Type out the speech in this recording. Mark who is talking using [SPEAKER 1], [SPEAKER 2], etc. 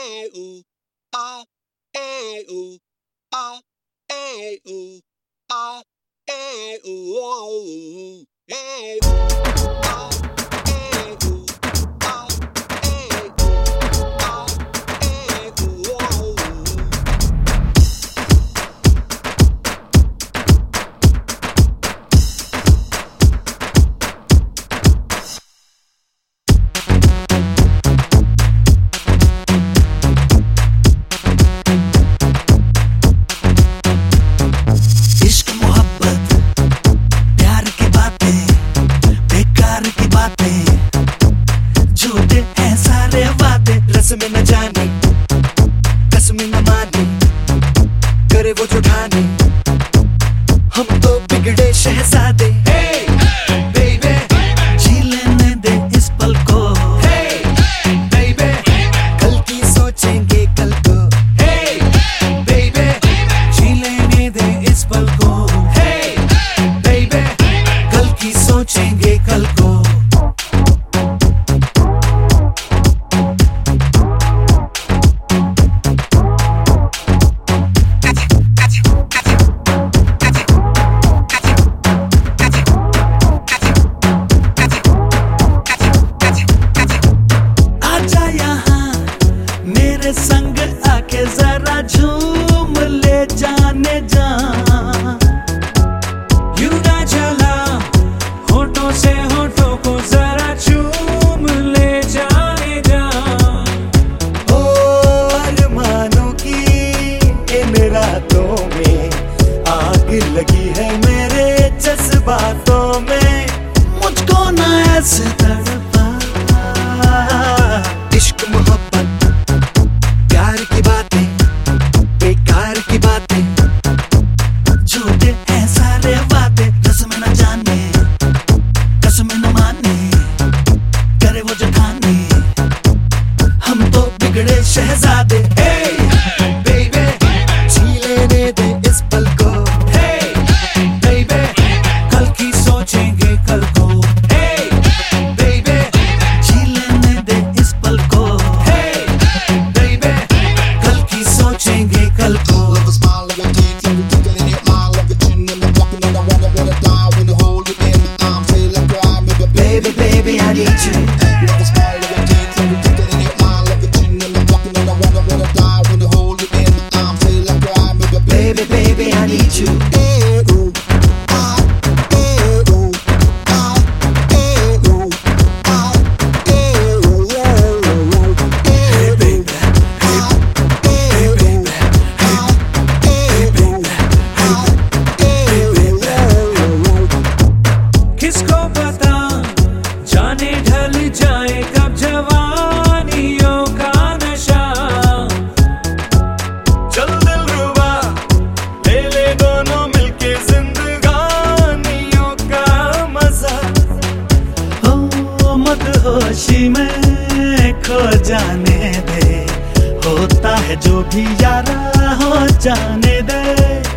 [SPEAKER 1] में न जाने कसम न माने करे वो जो ठाने हम तो बिगड़े शहजादे। Hey, baby, जी लेने दे इस पल को। Hey, baby, कल की सोचेंगे कल को। Hey, baby, जी लेने दे इस पल को। Hey, baby, कल की सोचेंगे कल को। संग आके जरा झूम ले जाने जा, यूं ना चला होठों से होठों को जरा चूम ले जाने जा। ओ अरमानों की इन रातों में आग लगी है मेरे जज्बातों में, मुझको ना ऐसे तड़पा। इश्क मोहब्बत प्यार की बातें बेकार की बातें, झूठे हैं सारे वादे, रस्म न जाने कसम न माने करे वो जो ठाने हम तो बिगड़े शहजादे। Hey, baby, जी लेने दे इस पल को। Hey, baby, कल की सोचेंगे कल को। Hey, baby, जी लेने दे इस पल को। सोचेंगे कल को। Baby, baby, I need you. Baby, baby, I need you. किसको पता जाने ढल जाए कब जवानियों का नशा, चल दिलरुबा ले ले दोनों मिलके जिंदगानियों का मजा। हो मदहोशी में खो जाने दे, होता है जो भी यारा हो जाने दे।